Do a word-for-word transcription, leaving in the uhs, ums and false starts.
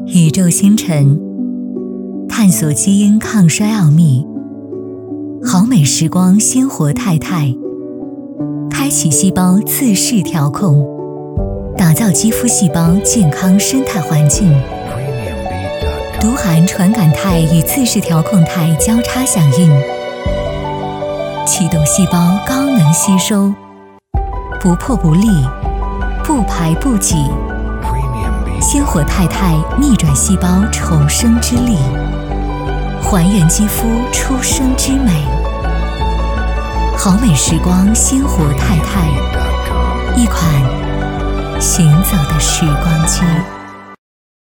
宇宙星辰，探索基因抗衰奥秘。好美时光鲜活态态，开启细胞自适调控，打造肌肤细胞健康生态环境。独含传感态与自适调控态交叉响应，启动细胞高能吸收，不破不立，不排不挤，鲜活态态逆转细胞重生之力，还原肌肤出生之美。好美时光鲜活态态，一款行走的时光机。